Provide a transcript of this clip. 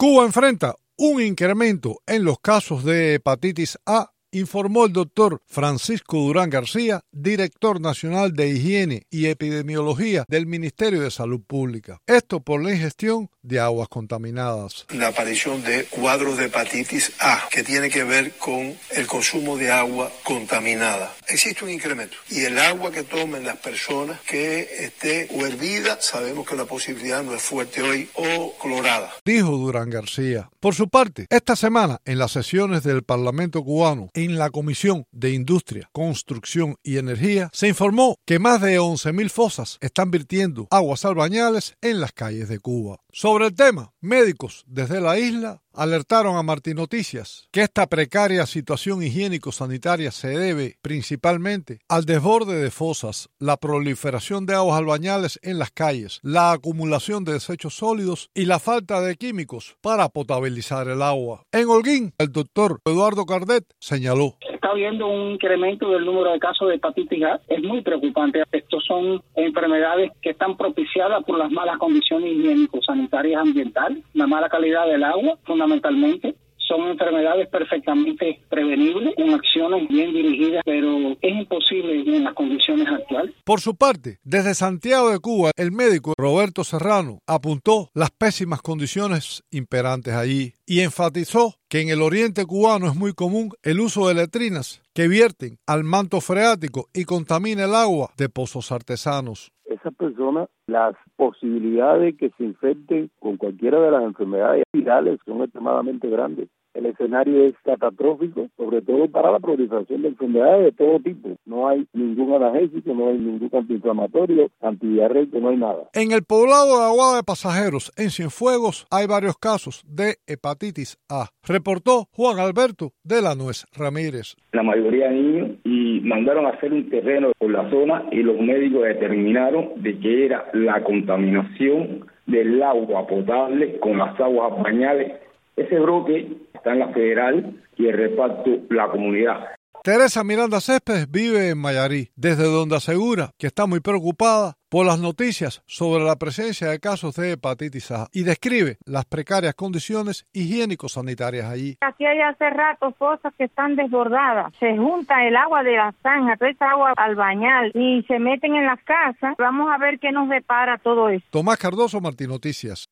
Cuba enfrenta un incremento en los casos de hepatitis A, informó el doctor Francisco Durán García, director nacional de Higiene y Epidemiología del Ministerio de Salud Pública. Esto por la ingestión de aguas contaminadas. La aparición de cuadros de hepatitis A, que tiene que ver con el consumo de agua contaminada. Existe un incremento. Y el agua que tomen las personas que esté o hervida, sabemos que la posibilidad no es fuerte hoy, o clorada. Dijo Durán García. Por su parte, esta semana, en las sesiones del Parlamento cubano, en la Comisión de Industria, Construcción y Energía, se informó que más de 11.000 fosas están vertiendo aguas albañales en las calles de Cuba. Sobre el tema, médicos desde la isla alertaron a Martín Noticias que esta precaria situación higiénico-sanitaria se debe principalmente al desborde de fosas, la proliferación de aguas albañales en las calles, la acumulación de desechos sólidos y la falta de químicos para potabilizar el agua. En Holguín, el doctor Eduardo Cardet señaló: está habiendo un incremento del número de casos de hepatitis A. Es muy preocupante. Estos son enfermedades que están propiciadas por las malas condiciones higiénico-sanitarias ambientales, la mala calidad del agua, fundamentalmente. Son enfermedades perfectamente prevenibles, con acciones bien dirigidas, pero es imposible en las condiciones actuales. Por su parte, desde Santiago de Cuba, el médico Roberto Serrano apuntó las pésimas condiciones imperantes allí y enfatizó que en el oriente cubano es muy común el uso de letrinas que vierten al manto freático y contamina el agua de pozos artesanos. Esas personas, las posibilidades de que se infecten con cualquiera de las enfermedades virales son extremadamente grandes. El escenario es catastrófico, sobre todo para la proliferación de enfermedades de todo tipo. No hay ningún analgésico, no hay ningún antiinflamatorio, antidiarreico, no hay nada. En el poblado de Aguada de Pasajeros, en Cienfuegos, hay varios casos de hepatitis A. Reportó Juan Alberto de la Nuez Ramírez. La mayoría de niños, y mandaron a hacer un terreno por la zona y los médicos determinaron de que era la contaminación del agua potable con las aguas bañales. Ese brote está en la federal y el reparto la comunidad. Teresa Miranda Céspedes vive en Mayarí, desde donde asegura que está muy preocupada por las noticias sobre la presencia de casos de hepatitis A y describe las precarias condiciones higiénico-sanitarias allí. Aquí hay hace rato fosas que están desbordadas. Se junta el agua de la zanja, toda esa agua albañal y se meten en las casas. Vamos a ver qué nos depara todo esto. Tomás Cardoso, Martín Noticias.